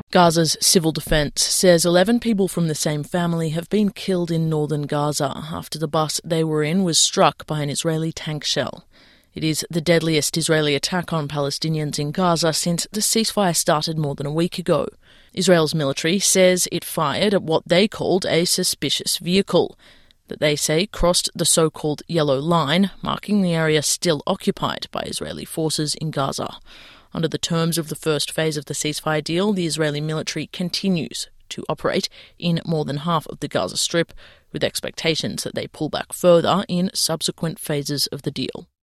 Gaza's civil defence says 11 people from the same family have been killed in northern Gaza after the bus they were in was struck by an Israeli tank shell. It is the deadliest Israeli attack on Palestinians in Gaza since the ceasefire started more than a week ago. Israel's military says it fired at what they called a suspicious vehicle that they say crossed the so-called yellow line, marking the area still occupied by Israeli forces in Gaza. Under the terms of the first phase of the ceasefire deal, the Israeli military continues to operate in more than half of the Gaza Strip, with expectations that they pull back further in subsequent phases of the deal.